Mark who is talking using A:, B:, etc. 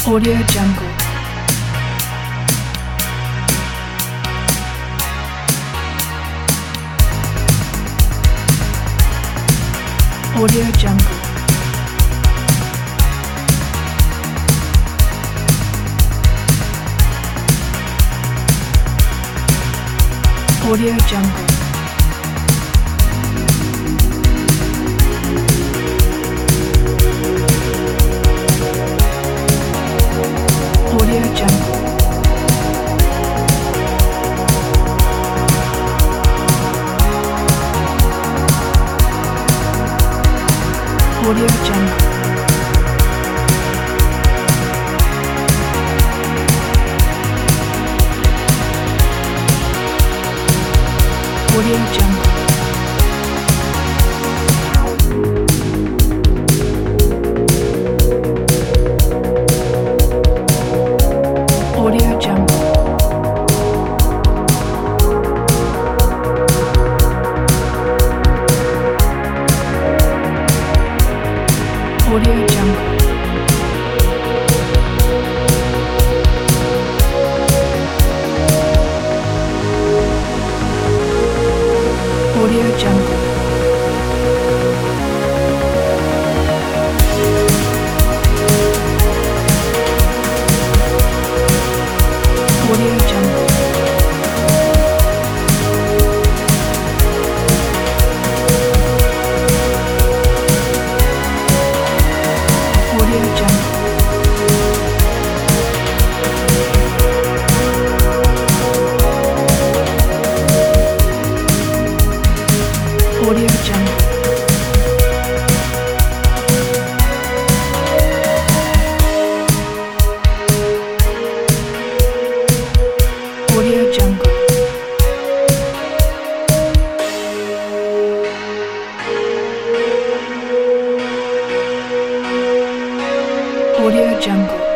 A: Audio Jungle. Audio Jungle. Audio Jungle. Audio Jungle. Audio Jungle. Audio Jungle. Audio Jungle. Audio Jungle. Audio Jungle. Audio Jungle. Audio Jungle. Audio Jungle. Audio Jungle. Audio Jungle.